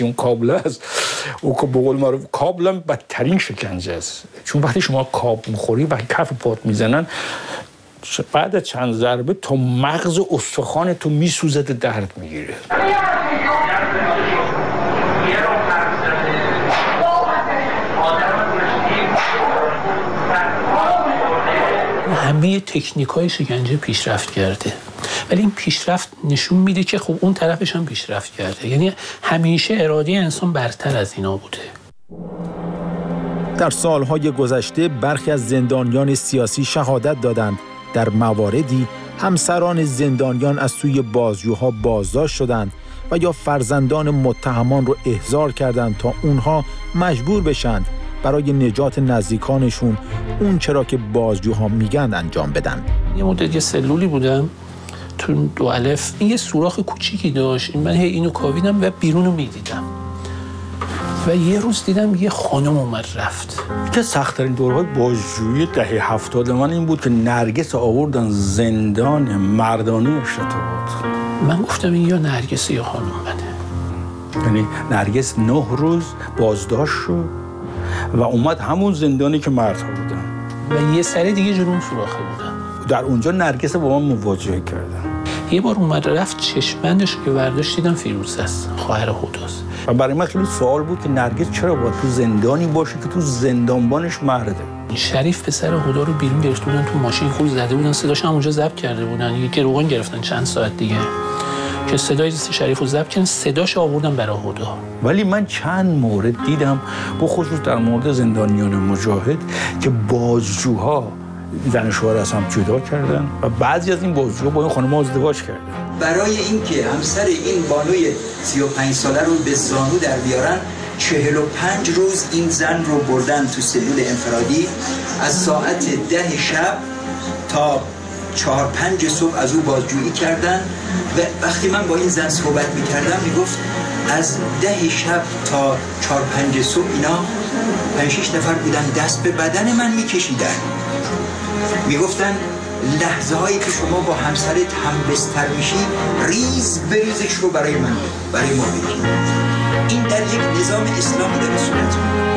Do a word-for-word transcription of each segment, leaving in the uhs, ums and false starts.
اون کابل است، او که به قول معروف کابل هم بدترین شکنجه است، چون وقتی شما کابل میخوری و کف پات میزنن بعد از چند ضربه تا مغز استخوان تو میسوزد، درد میگیره. همه تکنیک‌های شکنجه پیشرفت کرده، ولی این پیشرفت نشون میده که خب اون طرفش هم پیشرفت کرده، یعنی همیشه اراده انسان برتر از اینا بوده. در سالهای گذشته برخی از زندانیان سیاسی شهادت دادند در مواردی همسران زندانیان از سوی بازجوها بازداشت شدند و یا فرزندان متهمان رو احضار کردند تا اونها مجبور بشند برای نجات نزدیکانشون اون چرا که بازجوها میگن انجام بدن. یه مدت یه سلولی بودم تو دو الف، این یه سوراخ کوچیکی داشت، من هی اینو کاویدم و بیرونو میدیدم و یه روز دیدم یه خانم اومد رفت. که سخت‌ترین دورهای بازجویی دهه هفتاد من این بود که نرگس آوردن زندان مردانه شتاباد. من گفتم این یا نرگس یا خانم منه. یعنی نرگس نه روز بازداشت شد و اومد همون زندانی که مردها بودن و یه سری دیگه جلوم سوراخه بودن. در اونجا نرگس با من مواجهه کردن. یه بار اومد رفت چشمندش که برداشت دیدم فیروزه است، خواهر هداست. و برای من خیلی سوال بود که نرگس چرا باید تو زندانی باشه که تو زندانبانش مرده. شریف پسر هدا رو بیرون گرفته بودن، تو ماشین خود زده بودن، صداش هم اونجا ضبط کرده بودن، یه گروگان گرفتن چند ساعت دیگه که صدای شریف رو ضبط کردن، صداش آوردن برای هدا. ولی من چند مورد دیدم بخصوص در مورد زندانیان مجاهد که بازجوها زن و شوهر از هم جدا کردن و بعضی از این بازجوها با این خانم‌ها ازدواج کردن. برای اینکه همسر این بانوی سی و پنج ساله رو به زانو در بیارن، چهل و پنج روز این زن رو بردن تو سلول انفرادی، از ساعت ده شب تا چهار پنج صبح از او بازجویی کردن و وقتی من با این زن صحبت میکردم میگفت از ده شب تا چهار پنج صبح اینا پنج شش نفر بودن دست به بدن من میکشیدن، میگفتن لحظه هایی که شما با همسرت هم بستر میشی ریز بریزش رو برای من برای ما بگی. این در یک نظام اسلامی داره صورت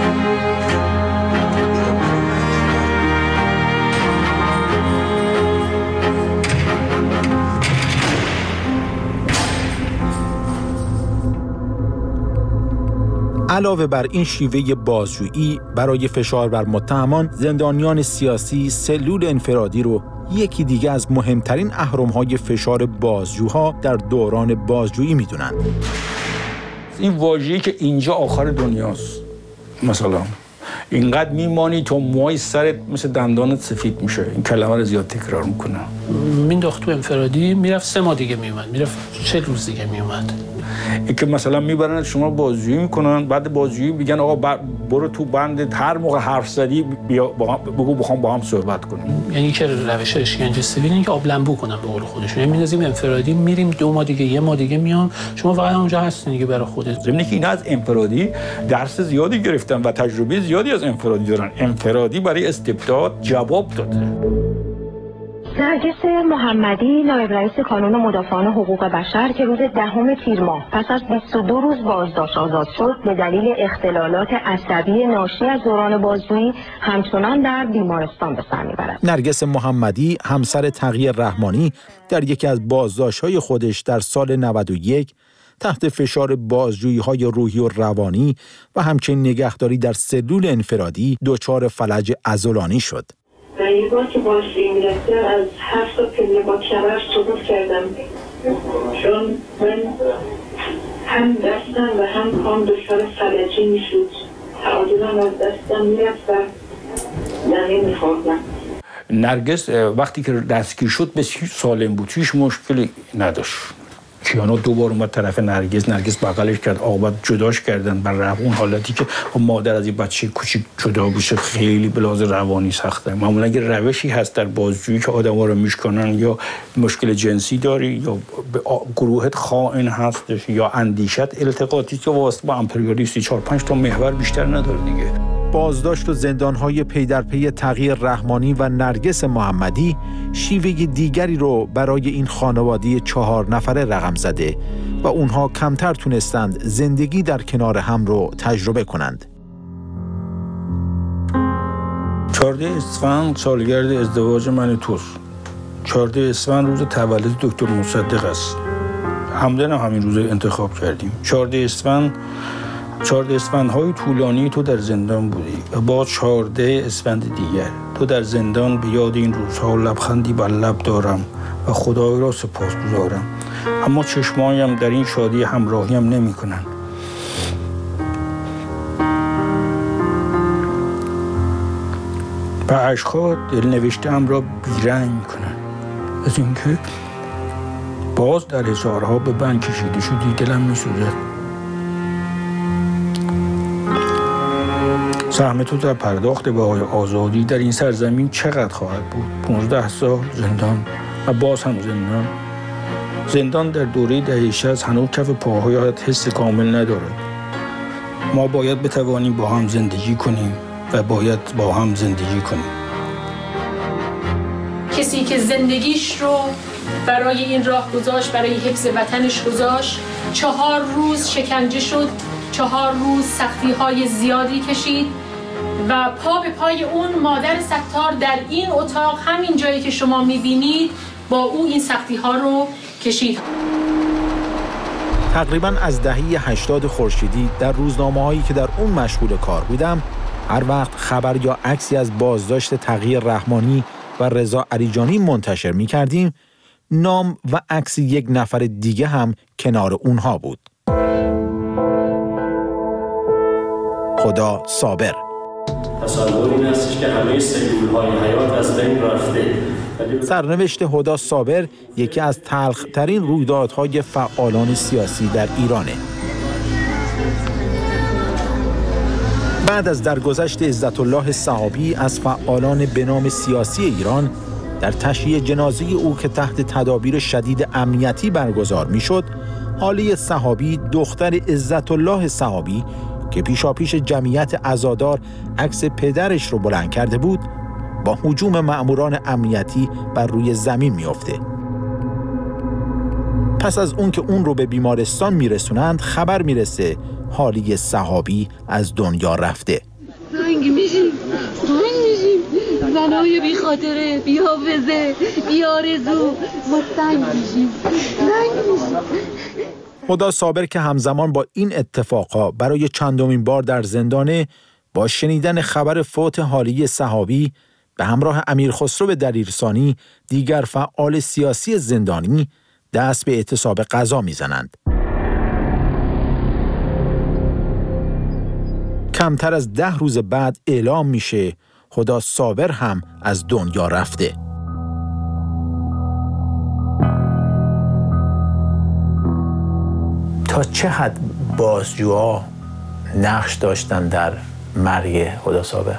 علاوه بر این شیوه بازجویی برای فشار بر متهمان، زندانیان سیاسی سلول انفرادی رو یکی دیگه از مهمترین اهرم‌های فشار بازجوها در دوران بازجویی میدونن. این واژه‌ای که اینجا آخر دنیاست، مثلا اینقدر میمانی تا موهای سرت مثل دندانت سفید میشه، این کلمه رو زیاد تکرار میکنه. مینداخت تو انفرادی، میرفت سه ماه دیگه میومد، میرفت چه روز دیگه میومد. این که مثلا میبرن شما بازجویی میکنن، بعد بازجویی میگن آقا برو تو بند، هر موقع حرف زدی بیا با هم بگو بخوام با هم صحبت کنیم. یعنی که روش اشکنجه سیویل اینه که آب لمبو کنن به قول خودشون، یعنی میندازیم انفرادی، میریم دو ماه دیگه یه ماه دیگه میام، شما فقط اونجا هستین دیگه برای خودت. ضمن که اینا از انفرادی درس زیادی گرفتن و تجربه زیادی از انفرادی دارن. انفرادی برای استبداد جواب داده. نرگس محمدی، نایب رئیس کانون مدافعان حقوق بشر که روز دهم تیر ماه پس از بیست و دو روز بازداشت آزاد شد به دلیل اختلالات عصبی ناشی از دوران بازجویی همچنان در بیمارستان به سر میبرد. نرگس محمدی، همسر تقی رحمانی، در یکی از بازداشت‌های خودش در سال نود و یک تحت فشار بازجویی‌های روحی و روانی و همچنین نگهداری در سلول انفرادی دچار فلج عضلانی شد. و یه بار که بازجویی میرفتم از هفت تا پله با کمر سقوط کردم، چون من هم دستم و هم پام دچار فلجی میشد، تعادلم از دستم میرفت و زمین میخوردم. نرگس وقتی که دستگیر شد بسیار سالم بود، هیچ مشکلی نداشت. کیانو دوبار اومد طرف نرگس، نرگس بغلش کرد، عاقبت جداش کردن. بر رغم اون حالتی که مادر از این بچه کوچیک جدا بشه خیلی به لحاظ روانی سخته. معمولا اگه روشی هست در بازجویی که آدم‌ها رو میشکنن، یا مشکل جنسی داری، یا به گروهت خائن هستش، یا اندیشت التقاطی که واسه با امپریالیستی چهار پنج تا محور بیشتر نداره دیگه. بازداشت و زندانهای پی در پی تغییر رحمانی و نرگس محمدی شیوه دیگری رو برای این خانواده چهار نفره رقم زده و اونها کمتر تونستند زندگی در کنار هم رو تجربه کنند. چهارده اسفند سالگرد ازدواج من توست. چهارده اسفند روز تولد دکتر مصدق است. همدن هم همین روز انتخاب کردیم. چهارده اسفند چهارده اسفندهای طولانی تو در زندان بودی و با چهارده اسفند دیگر تو در زندان به یاد این روزها لبخندی بر لب دارم و خدای را سپاسگزارم، اما چشمایم در این شادی همراهیم نمی کنند. و عشقها دلنوشته‌ام را بیرنگ می کنند. از اینکه باز در حصارها به بند کشیده شدی دلم می سوزد. سهم تو در پرداخت بهای آزادی در این سرزمین چقدر خواهد بود؟ پونزده سال زندان و باز هم زندان. زندان در دوره دهه شصت هنوز کف پاهایت حس کامل ندارد. ما باید بتوانیم با هم زندگی کنیم و باید با هم زندگی کنیم. کسی که زندگیش رو برای این راه گذاشت، برای حفظ وطنش گذاشت، چهار روز شکنجه شد، چهار روز سختی‌های زیادی کشید و پا به پای اون مادر ستار در این اتاق، همین جایی که شما می‌بینید، با او این سختی‌ها رو کشید. تقریباً از دهه هشتاد خورشیدی در روزنامه‌هایی که در اون مشغول کار بودم، هر وقت خبر یا عکسی از بازداشت تغییر رحمانی و رضا علیجانی منتشر می‌کردیم، نام و عکس یک نفر دیگه هم کنار اونها بود. هدی صابر. تصور این هستش که همه سلول‌های حیات از بین رفته. سرنوشت هدی صابر یکی از تلخ‌ترین رویدادهای فعالان سیاسی در ایرانه. بعد از درگذشت عزت الله صحابی از فعالان به نام سیاسی ایران در تشییع جنازه او که تحت تدابیر شدید امنیتی برگزار می‌شد، حاله صحابی دختر عزت الله صحابی که پیشاپیش جمعیت عزادار عکس پدرش رو بلند کرده بود، با هجوم مأموران امنیتی بر روی زمین میفته. پس از اون که اون رو به بیمارستان میرسونند، خبر میرسه حالی صحابی از دنیا رفته. زنگ میشیم، زنگ میشیم، زنهای بی خاطره، بی حافظه، بی آرزو، ما زنگ میشیم، زنگ میشیم. هدی صابر که همزمان با این اتفاقها برای چندمین بار در زندانه، با شنیدن خبر فوت حالی صحابی به همراه امیر خسرو دلیرسانی، دیگر فعال سیاسی زندانی، دست به اعتصاب غذا میزنند. کمتر از ده روز بعد اعلام میشه هدی صابر هم از دنیا رفته. تا چه حد بازجوها نقش داشتن در مرگ هدی صابر؟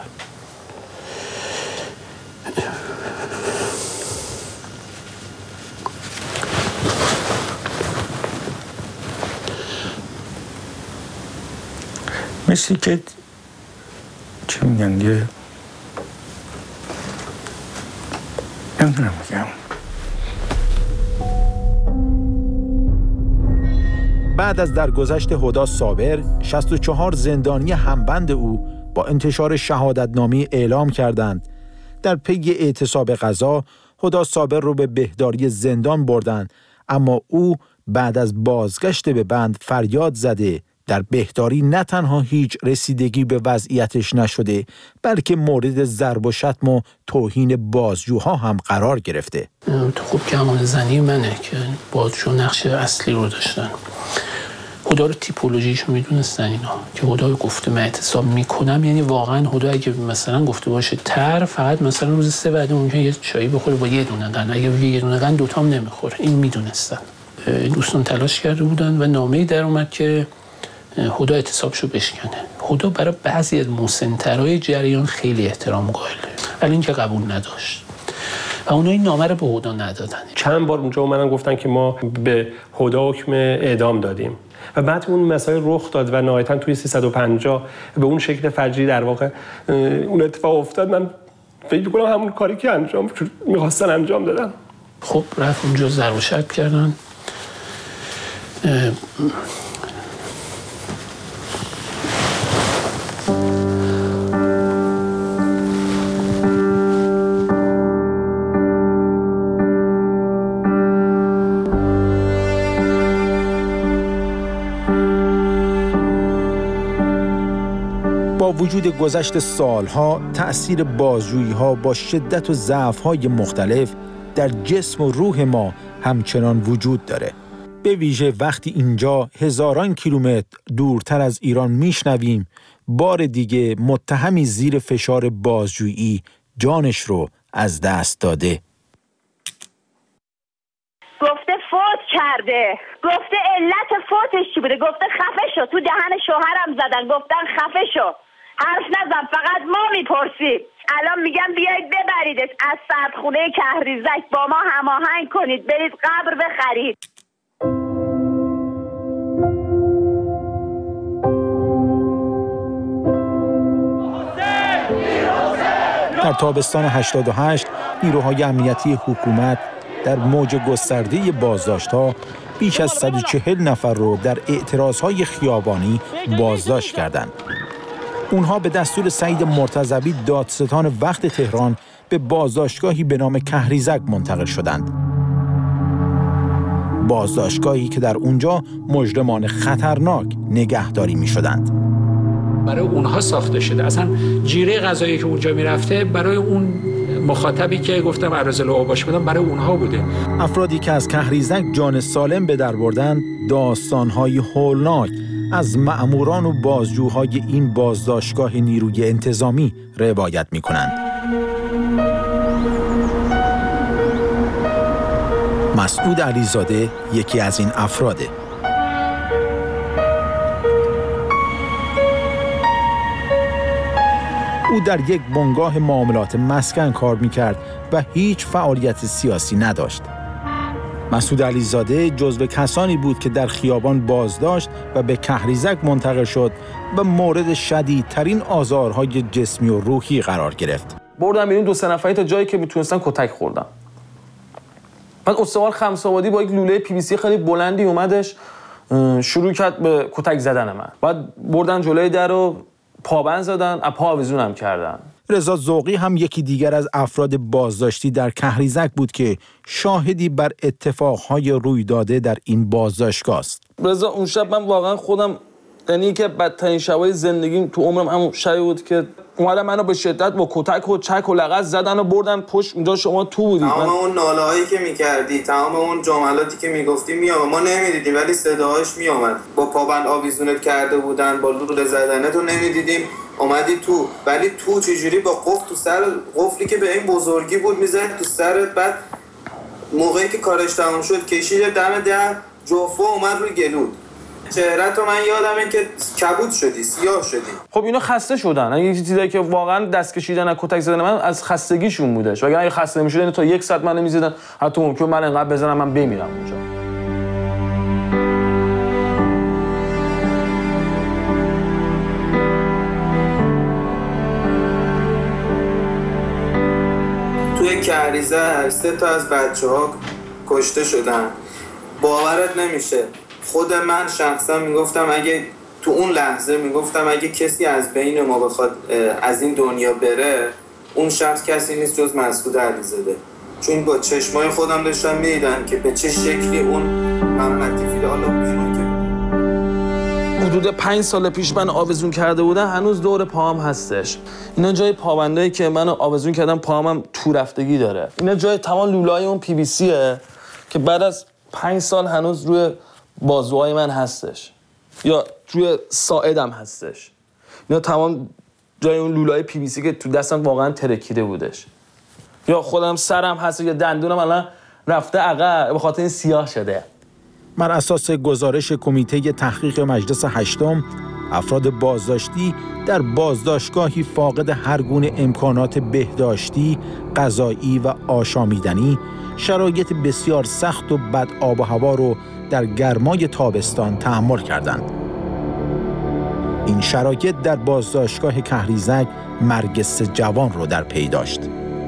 مثل که چه میگن یه نمیدونم میگم. بعد از درگذشت هدی صابر، شصت و چهار زندانی همبند او با انتشار شهادتنامه اعلام کردند در پی اعتصاب غذا هدی صابر رو به بهداری زندان بردند، اما او بعد از بازگشت به بند فریاد زده در بهداری نه تنها هیچ رسیدگی به وضعیتش نشده، بلکه مورد ضرب و شتم و توهین بازجوها هم قرار گرفته. تو خوب گمان زنی منه که بازجو نقش اصلی رو داشتن. هدی رو تیپولوژیشو میدونستن اینا که هدی گفته من اعتصاب میکنم، یعنی واقعا هدی اگه مثلا گفته باشه تر، فقط مثلا روز سه بعد اونجا یه چایی بخوره با یه دونه قند، اگه یه دونه قند دوتام نمیخوره. این میدونستن. دوستان تلاش کرده بودن و نامه‌ای در اومد که هدی اعتصابشو بشکنه. هدی برای بعضی از مسن‌ترهای جریان خیلی احترام قائله، ولی این که قبول نداشت و اونا این نامه رو به هدی ندادن. چند بار اونجا اومدن گفتن که ما به هدی حکم اعدام دادیم. و بعد اون مسائل رخ داد و نهایتاً توی سیصد و پنجاه به اون شکل فجری در واقع اون اتفاق افتاد. من فکر کنم همون کاری که انجام می‌خواستن انجام دادن. خب رفت اونجا ضرب و شتم کردن. با وجود گذشت سالها، تأثیر بازجویی‌ها با شدت و ضعف‌های مختلف در جسم و روح ما همچنان وجود داره. به ویژه وقتی اینجا هزاران کیلومتر دورتر از ایران میشنویم بار دیگه متهمی زیر فشار بازجویی جانش رو از دست داده. گفته فوت کرده، گفته علت فوتش چی بوده، گفته خفه شو، تو دهن شوهرم زدن گفتن خفه شو، حرف نزن، فقط ما میپرسیم. الان میگم بیایید ببریدش از سردخونه کهریزک، با ما هماهنگ کنید، برید قبر بخرید. در تابستان هشتاد و هشت نیروهای امنیتی حکومت در موج گسترده بازداشت‌ها بیش از صد و چهل نفر رو در اعتراضهای خیابانی بازداشت کردند. اونها به دستور سعید مرتضوی دادستان وقت تهران به بازداشتگاهی به نام کهریزک منتقل شدند. بازداشتگاهی که در اونجا مجرمان خطرناک نگهداری می شدند. برای اونها ساخته شده. اصلا جیره غذایی که اونجا میرفته برای اون مخاطبی که گفتم عرض اوباش بدم برای اونها بوده. افرادی که از کهریزک جان سالم به در بردن داستان‌های هولناک از مأموران و بازجوهای این بازداشتگاه نیروی انتظامی روایت می‌کنند. مسعود علیزاده یکی از این افراده. او در یک بنگاه معاملات مسکن کار می‌کرد و هیچ فعالیت سیاسی نداشت. مسعود علیزاده جزو کسانی بود که در خیابان بازداشت و به کهریزک منتقل شد و مورد شدیدترین آزارهای جسمی و روحی قرار گرفت. بردم بیرون دو سه نفری تا جایی که میتونستن کتک خوردم. بعد استوار خمس‌آبادی با یک لوله پی وی سی خیلی بلندی اومدش شروع کرد به کتک زدن من. بعد بردن جلوی در رو پابند زدن، از پا آویزونم کردن. رضا ذوقی هم یکی دیگر از افراد بازداشتی در کهریزک بود که شاهدی بر اتفاقهای روی داده در این بازداشتگاه است. رضا اون شب من واقعا خودم یعنی که بدترین شبای زندگیم تو عمرم همون شبی بود که اومدن منو به شدت با کتک و چک و لغت زدن و بردن پشت. اونجا شما تو بودید. تمام اون ناله‌هایی که می‌کردی، تمام اون جملاتی که میگفتی میام ما نمیدیدیم ولی صداهاش میومد. با پابند آویزونت کرده بودن، با لوله زدنتو نمیدیدیم. اومدی تو ولی تو چجوری با قفل تو سر قفلی که به این بزرگی بود میزد تو سرت. بعد موقعی که کارش تموم شد کشید دم در جوفو اومد روی گلود. چهره‌تو من یادمه که کبود شدی، سیاه شدی. خب اینا خسته شدن. اگه یه چیزی که واقعا دست کشیدن از کتک زدن من از خستگیشون بودش. وگرنه اگه خسته نمی‌شدن تا یک ساعت منو می‌زدن، حتی ممکن من انقدر بزنم من بمیرم اونجا. توی کهریزک سه تا از بچه‌ها کشته شدن. باورت نمیشه. خود من شخصا میگفتم اگه تو اون لحظه میگفتم اگه کسی از بین ما بخواد از این دنیا بره، اون شخص کسی نیست جز مسعود علیزاده. چون با چشمای خودم داشتم میدیدم که به چه شکلی اون محمد طفیل حالا بیرون که حدود پنج سال پیش من آویزون کرده بودن هنوز دور پاهم هستش. اینا جای پابندایی که منو آویزون کردم پاهمم تو رفتگی داره. اینا جای تمام لوله‌های اون پی وی سیه که بعد از پنج سال هنوز روی بازوهای من هستش یا روی ساعدم هستش. اینا تمام جای اون لوله‌های پی وی سی که تو دستم واقعا ترکیده بودش. یا خودم سرم هست یا دندونم الان رفته عقب به خاطر این سیاه شده. بر اساس گزارش کمیته تحقیق مجلس هشتم، افراد بازداشتی در بازداشتگاهی فاقد هر گونه امکانات بهداشتی، غذایی و آشامیدنی شرایط بسیار سخت و بد آب و هوا رو در گرمای تابستان تحمل کردند. این شرایط در بازداشتگاه کهریزک مرگ سه جوان رو در پی داشت.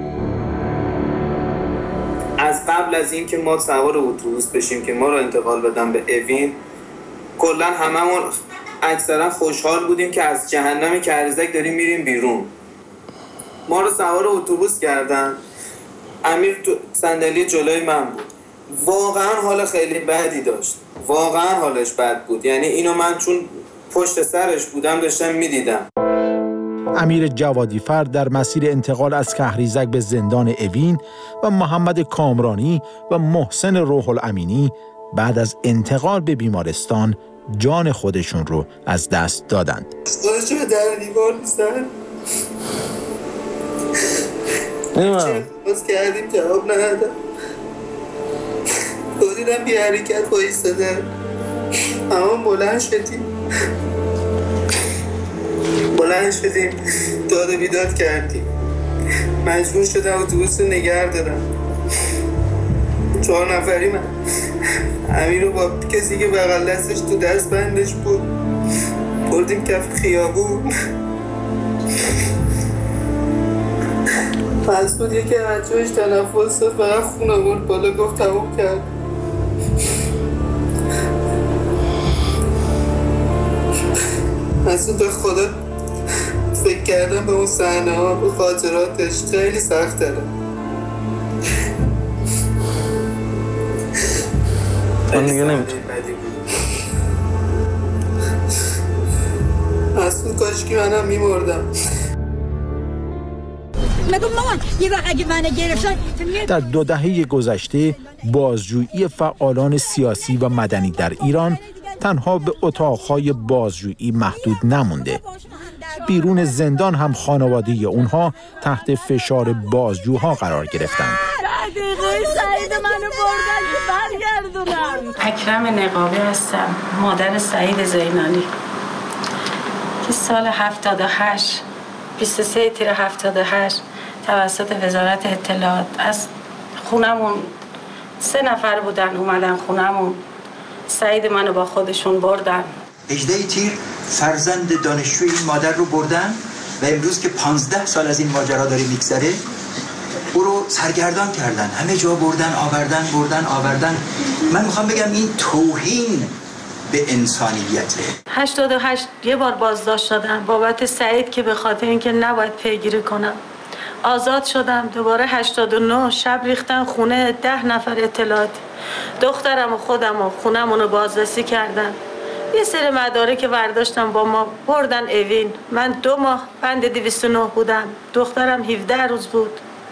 از قبل از اینکه ما سوار اتوبوس بشیم که ما رو انتقال بدن به اوین، کلا هممون اکثرا خوشحال بودیم که از جهنم کهریزک داریم میریم بیرون. ما رو سوار اتوبوس کردن. امیر تو صندلی جلوی من بود. واقعا حال خیلی بدی داشت. واقعا حالش بد بود. یعنی اینو من چون پشت سرش بودم داشتم میدیدم. امیر جوادیفر در مسیر انتقال از کهریزک به زندان اوین و محمد کامرانی و محسن روح الامینی بعد از انتقال به بیمارستان جان خودشون رو از دست دادند. خودشو به در دیوار میزن. چه باز کردیم جواب ندادم. خودیدم بی حرکت بایستاده. اما بلند شدیم. بلند شدیم داد و بیداد کردیم. مجبور شدم اتوبوس رو نگه دارم. چهار نفری من امیر رو با کسی که بغل دستش تو دست بندش بود بردیم کف خیابون. مسعود یکی بچه‌هاش تنفس داد فقط خون آورد بالا گفت تموم کرد. مسعود به خدا فکر کردم به اون صحنه ها به خاطراتش خیلی سخت داره. من دیگه نمیتونم. مسعود کاشکی منم میمردم. مگه مامان یه وقت اگه منو گرفتن. در دو دهه گذشته بازجویی فعالان سیاسی و مدنی در ایران تنها به اتاقهای بازجویی محدود نمونده. بیرون زندان هم خانواده اونها تحت فشار بازجوها قرار گرفتند. دقیقه سعید منو بردن که برگردونم. اکرم نقابی هستم، مادر سعید زینانی که سال هفتاد و هشت بیست و سه تیر هفتاد و هشت توسط وزارت اطلاعات از خونمون سه نفر بودن اومدن خونمون، سعید منو با خودشون بردن. هجده تیر فرزند دانشجوی این مادر رو بردن و امروز که پانزده سال از این ماجرا داره میگذره او رو سرگردان کردن، همه جا بردن آوردن بردن آوردن. من میخوام بگم این توهین به انسانیته. هشتاد و هشت یه بار بازداشت شدم بابت سعید که به خاطر اینکه نباید پیگیری کنم آزاد شدم. دوباره هشتاد و نه شب ریختن خونه ده نفر اطلاعاتی، دخترم و خودم و خونمون رو بازرسی کردن. یه سری مدارک که برداشتم با ما بردن اوین. من دو ماه بند دویست و نه بودم، دخترم هفده روز بود.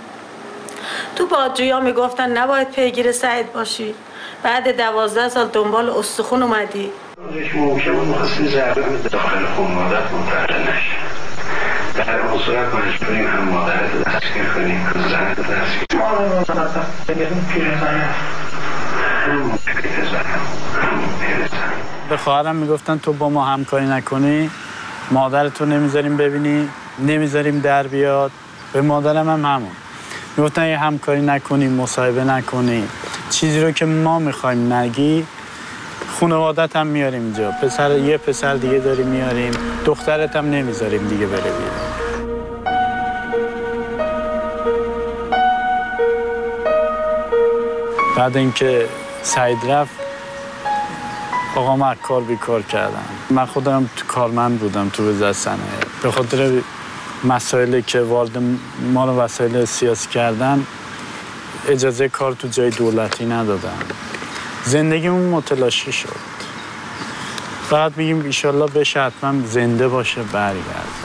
تو بازجویی میگفتن نباید پیگیر سعید باشی. بعد دوازده سال دنبال استخون اومدی. ممکنه مخصوصی ضربه داخل خون مادر منتقل نشه. در اون صورت مجبوریم هم مادرت رو دستگیر کنیم هم زنت رو دستگیر. مادر رو زنم بگیریم پیر زنم همون پیر زنم همون پیر زنم. به خواهرم میگفتن تو با ما همکاری نکنی مادرتو نمیذاریم ببینی، نمیذاریم در بیاد. به مادرم هم همون میگفتن یه همکاری نکنی، مصاحبه نکنی، چیزی رو که ما میخوایم نگی. خانوادت هم میاریم اینجا، پسر یه پسر دیگه داریم میاریم، دخترت هم نمیذاریم دیگه بره بیرون. بعد اینکه سعید رفت آقا من کار بیکار کردم. من خودم تو کارمند بودم تو وزارت صنایع. به خاطر مسائلی که وارد ما رو وسایل سیاسی کردن اجازه کار تو جای دولتی ندادن. زندگیمون متلاشی شد. فقط میگیم ایشالله بشه حتما زنده باشه برگرده.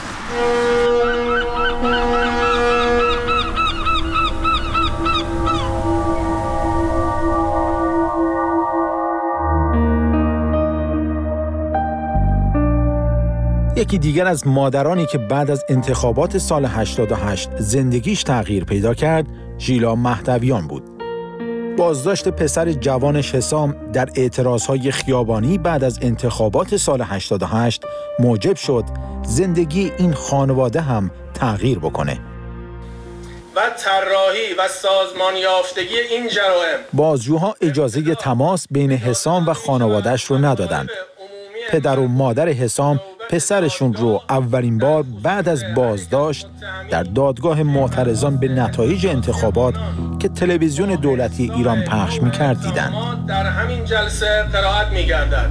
یکی دیگر از مادرانی که بعد از انتخابات سال هشتاد و هشت زندگیش تغییر پیدا کرد، ژیلا مهدویان بود. بازداشت پسر جوانش حسام در اعتراضهای خیابانی بعد از انتخابات سال هشتاد و هشت موجب شد زندگی این خانواده هم تغییر بکنه. و طراحی و سازمان یافتگی این جرائم. بازجوها اجازه تماس بین حسام و خانواده‌اش رو ندادند. پدر و مادر حسام پسرشون رو اولین بار بعد از بازداشت در دادگاه معترضان به نتایج انتخابات که تلویزیون دولتی ایران پخش می‌کرد دیدند. در همین جلسه قرائت می‌گردد.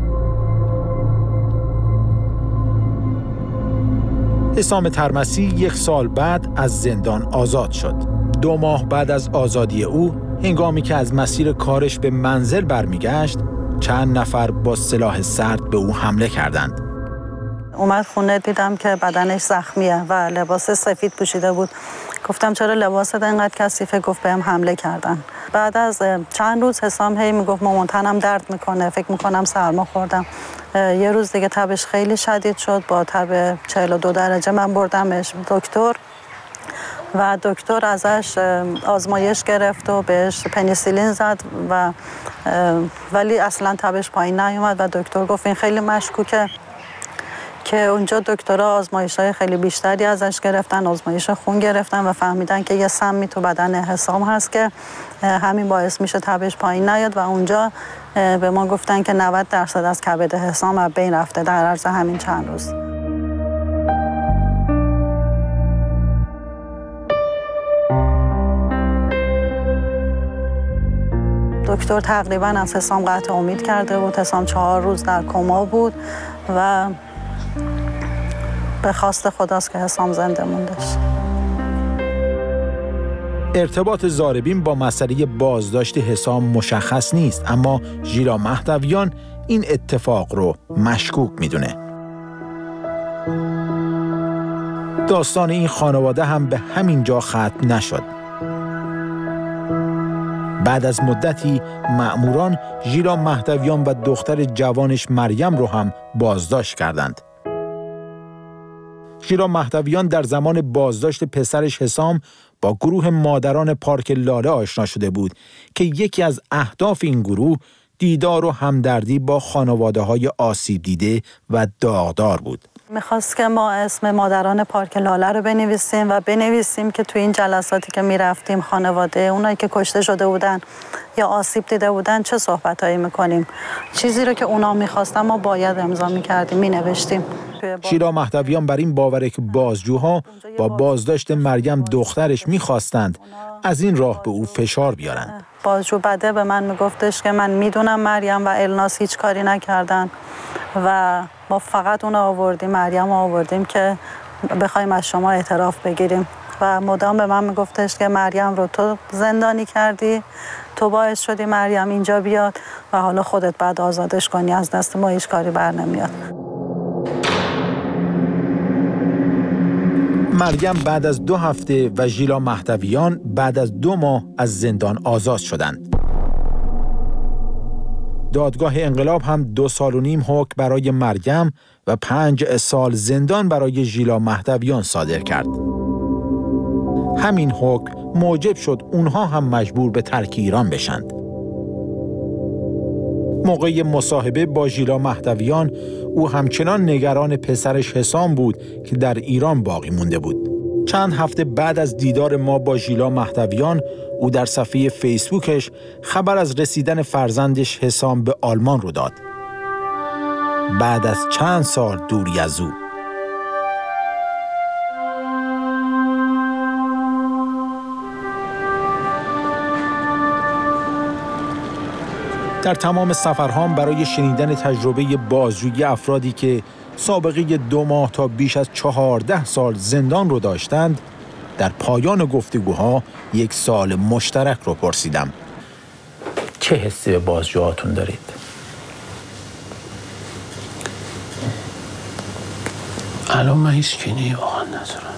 حسام ترمسی یک سال بعد از زندان آزاد شد. دو ماه بعد از آزادی او، هنگامی که از مسیر کارش به منزل برمیگشت، چند نفر با سلاح سرد به او حمله کردند. اومد خونه، دیدم که بدنش زخمیه و لباس سفید پوشیده بود. گفتم چرا لباست اینقدر کثیفه؟ گفت بهم حمله کردن. بعد از چند روز حسام هی میگفت مامان تنم درد میکنه، فکر میکنم سرما خوردم. یه روز دیگه تبش خیلی شدید شد، با تب چهل و دو درجه من بردمش دکتر و دکتر ازش آزمایش گرفت و بهش پنیسیلین زد و ولی اصلا تبش پایین نیومد و دکتر گفت این خیلی مشکوکه، که اونجا دکترها آزمایش‌های خیلی بیشتری ازش گرفتن، آزمایش خون گرفتن و فهمیدن که یه سمی تو بدن حسام هست که همین باعث میشه تبش پایین نیاد و اونجا به ما گفتن که نود درصد از کبد حسام از بین رفته در عرض همین چند روز. دکتر تقریبا از حسام قطع امید کرده بود. حسام چهار روز در کما بود و به خواست خداست که حسام زنده موندش. ارتباط ضاربین با مسئله بازداشت حسام مشخص نیست، اما ژیلا مهدویان این اتفاق رو مشکوک میدونه. داستان این خانواده هم به همین جا ختم نشد. بعد از مدتی مأموران ژیلا مهدویان و دختر جوانش مریم رو هم بازداشت کردند. ژیلا مهدویان در زمان بازداشت پسرش حسام با گروه مادران پارک لاله آشنا شده بود که یکی از اهداف این گروه دیدار و همدردی با خانواده‌های آسیب دیده و داغدار بود. میخواست که ما اسم مادران پارک لاله رو بنویسیم و بنویسیم که تو این جلساتی که میرفتیم خانواده اونایی که کشته شده بودن یا آسیب دیده بودن چه صحبتایی میکنیم، چیزی رو که اونا میخواستن ما باید امضا میکردیم، مینوشتیم. ژیلا مهدویان بر این باوره که بازجوها با بازداشت مریم دخترش میخواستند از این راه به او فشار بیارند. بازجو بده به من میگفتش که من میدونم مریم و الناس هیچ کاری نکردن و ما فقط اون آوردیم، مریم آوردیم که بخوایم از شما اعتراف بگیریم و مدام به من میگفتش که مریم رو تو زندانی کردی، تو باعث شدی مریم اینجا بیاد و حالا خودت بعد آزادش کنی، از دست ما هیچ کاری بر نمیاد. مریم بعد از دو هفته و ژیلا مهدویان بعد از دو ماه از زندان آزاد شدند. دادگاه انقلاب هم دو سال و نیم حکم برای مریم و پنج سال زندان برای ژیلا مهدویان صادر کرد. همین حکم موجب شد اونها هم مجبور به ترک ایران بشند. موقع مصاحبه با ژیلا مهدویان او همچنان نگران پسرش حسام بود که در ایران باقی مونده بود. چند هفته بعد از دیدار ما با ژیلا مهدویان او در صفحه فیسبوکش خبر از رسیدن فرزندش حسام به آلمان رو داد. بعد از چند سال دوری از او. در تمام سفرهام برای شنیدن تجربه بازجویی افرادی که سابقه دو ماه تا بیش از چهارده سال زندان رو داشتند، در پایان گفتگوها یک سال مشترک رو پرسیدم. چه حسی به بازجوهاتون دارید؟ الان من هیچ کینه‌ای واقعا ندارم.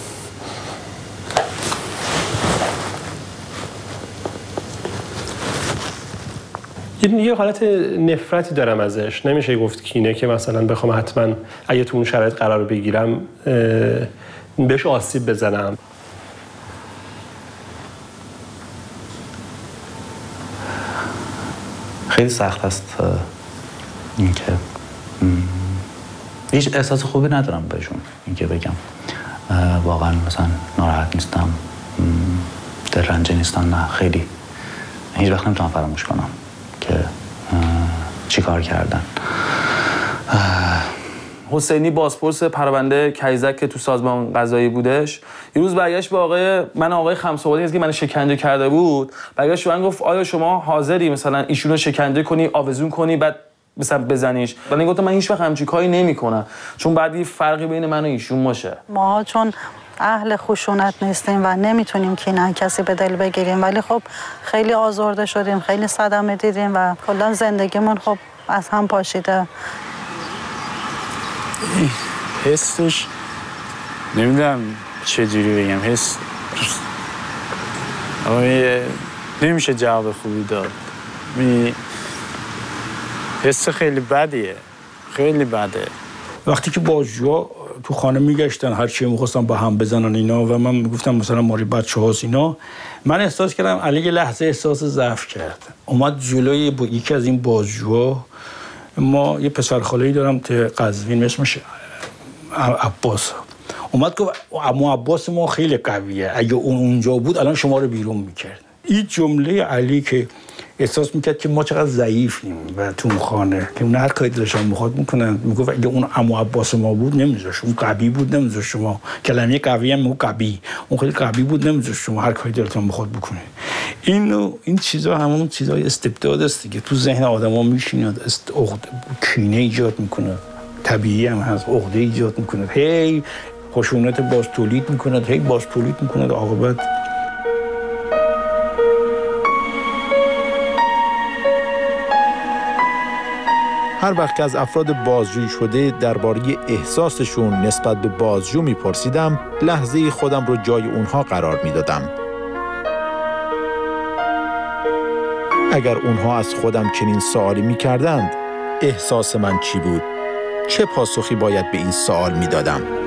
یه حالت نفرتی دارم ازش. نمیشه گفت کینه که مثلا بخوام حتما اگه تو اون شرایط قرار بگیرم بهش آسیب بزنم. خیلی سخت است اینکه هیچ احساس خوبی ندارم بهشون، اینکه بگم واقعا مثلا ناراحت نیستم، دلرنجی نیستن. نه خیلی هیچ وقت نمیتونم فراموش کنم که چی کار کردن. حسینی بازپرس پرونده کیزک که تو سازمان قضایی بودش، یه روز برگشت به آقای من آقای خمس‌آبادی که من شکنجه کرده بود، برگشت من گفت آیا شما حاضری مثلا ایشونو شکنجه کنی، آویزون کنی، بعد مثلا بزنیش؟ ولی گفتم من هیچ وقت همچین کاری نمی‌کنم، چون بعد یه فرقی بین من و ایشون باشه. ما چون اهل خشونت نیستیم و نمیتونیم کینه کسی به دل بگیریم، ولی خب خیلی آزرده شدیم، خیلی صدمه دیدیم و کلا زندگیمون خب از هم پاشیده. حسش نمیدونم چجوری بگم، حس نمیشه جواب خوبی داد. حس خیلی بدیه، خیلی بده. وقتی که بازجوها تو خانه میگشتن هر چی میخواستن با هم بزنن اینا و من میگفتم مثلا ماری بچه هاست اینا، من احساس کردم علی یه لحظه احساس ضعف کرد، اومد جلوی با یکی از این بازجوها. ما یه پسر خاله‌ای دارم تو قزوین اسمش عباس، اومد گفت عمو عباس ما خیلی قویه، اگه اون اونجا بود الان شما رو بیرون میکرد. این جمله علی که احساس میکرد که ما چقدر ضعیفیم و تو اون خانه که اون هر کاری دلشون میخواد میکنن، میگفت اگه اون عمو عباس ما بود نمیذاش، اون قوی بود نمیذاش شما، کلمه قوی هم میگه قوی، اون خیلی قوی بود نمیذاش شما هر کاری دلتون میخواد بکنه. این این چیزا همون چیزای استبداد است دیگه، تو ذهن آدما میشینه، است عقده کینه ایجاد میکنه، طبیعی هم هست، عقده ایجاد میکنه، هی خشونت باز تولید میکنه، هی باز تولید میکنه، عاقبت هر وقت که از افراد بازجویی شده درباره احساسشون نسبت به بازجو میپرسیدم، لحظه‌ای خودم رو جای اونها قرار میدادم. اگر اونها از خودم چنین سوالی میکردند، احساس من چی بود؟ چه پاسخی باید به این سوال میدادم؟